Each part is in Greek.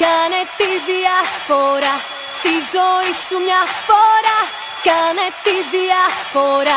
Κάνε τη διαφορά στη ζωή σου μια φορά. Κάνε τη διαφορά.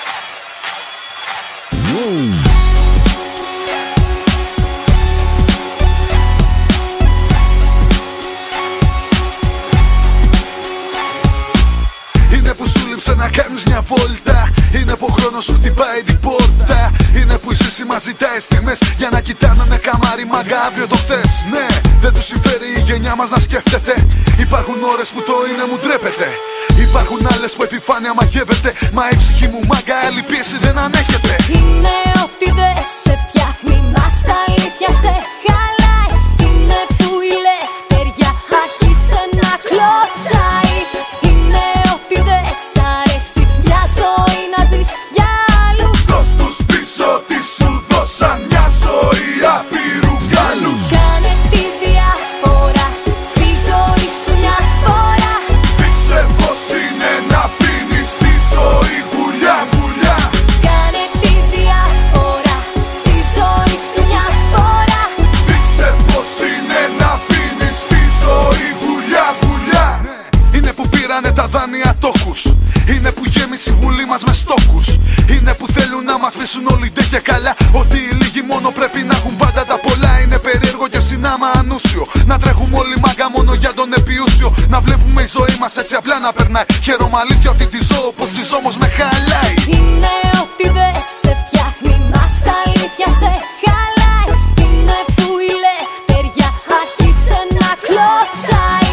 Είναι που σου λείψε να κάνεις μια βόλτα. Είναι που ο χρόνος σου χτυπάει την πόρτα. Είναι που η ζήση μας ζητάει στιγμές για να κοιτάμε με καμάρι μάγκα αύριο το χθες. Ναι, δεν τους συμφέρει η γενιά μας να σκέφτεται. Υπάρχουν ώρες που το είναι μου ντρέπεται. Υπάρχουν άλλες που επιφάνεια μαγεύεται. Μα η ψυχή μου μάγκα άλλη πίεση δεν ανέχεται. Είναι ότι δεν σε φτιάχνει, μας τα αλήθεια σε χαλάει. Είναι που η λευτεριά άρχισε να κλωτσάει. Είναι ότι δεν σ' αρέσει μια ζωή να ζεις για άλλους. Δώσ' τους πίσω τι σου δώσαν, μια ζωή απειρού γκάλους. Κάνε τη διαφορά στη ζωή σου μια φορά. Δείξε πως είναι να πίνεις τη ζωή γουλιά γουλιά. Κάνε τη διαφορά στη ζωή σου μια φορά. Δείξε πως είναι να πίνεις τη ζωή γουλιά γουλιά. Είναι που πήρανε τα δάνεια τόκους. Είναι που γέμισε η βουλή μας με στόκους. Είναι που θέλουν να μας πείσουν όλοι ντε και καλά ότι οι λίγοι μόνο πρέπει να έχουν πάντα τα πολλά. Είναι περίεργο και συνάμα ανούσιο να τρέχουμε όλοι μάγκα μόνο για τον επιούσιο. Να βλέπουμε η ζωή μας έτσι απλά να περνάει. Χαίρομαι αλήθεια ότι τη ζω όπως τη ζω όμως με χαλάει. Είναι ότι δεν σε φτιάχνει, μας τα αλήθεια σε χαλάει. Είναι που η λευτεριά άρχισε να κλωτσάει.